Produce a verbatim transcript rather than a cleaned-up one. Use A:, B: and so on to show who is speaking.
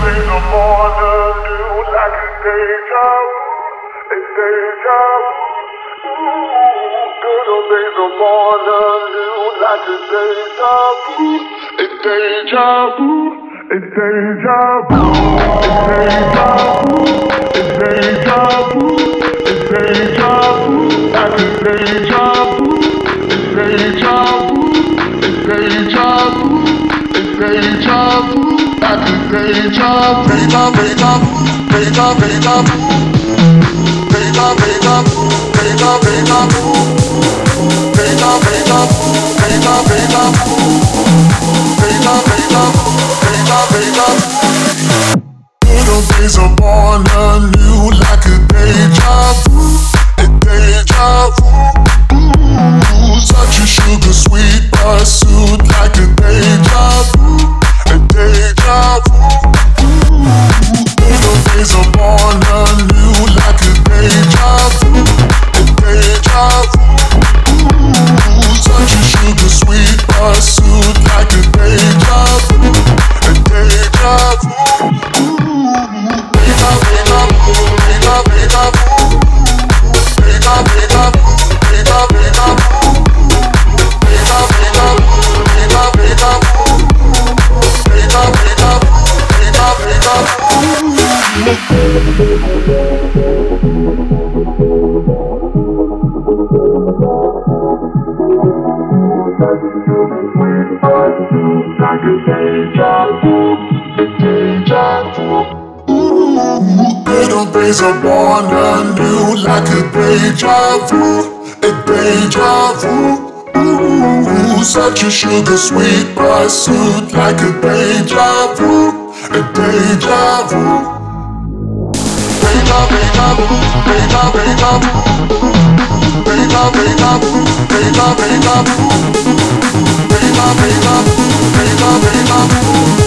A: days are born anew like a deja vu, a deja vu. Ooh, good old days are born anew like a deja vu, a deja vu, a deja vu, a deja vu, a deja vu, a deja vu, like a deja vu, a deja vu, a deja vu, a deja vu, like a deja vu, deja, deja vu, deja, deja vu, deja, deja vu, deja, deja vu, deja, deja vu, deja, deja vu, deja, deja vu, deja, deja vu. Little days are born anew like a deja vu, a deja vu. Ooh, such a sugar sweet pursuit like a deja vu, a deja vu. Ooh, little days are born anew like a deja vu, a deja vu. Ooh, such a sugar sweet pursuit like a deja vu, a deja vu. Little days are born anew like a deja vu, a deja vu. Ooh, such a sugar sweet pursuit like a deja vu, a deja vu. Deja, deja vu, deja, deja vu, deja, deja vu, deja, deja vu, deja, deja vu, deja, deja vu.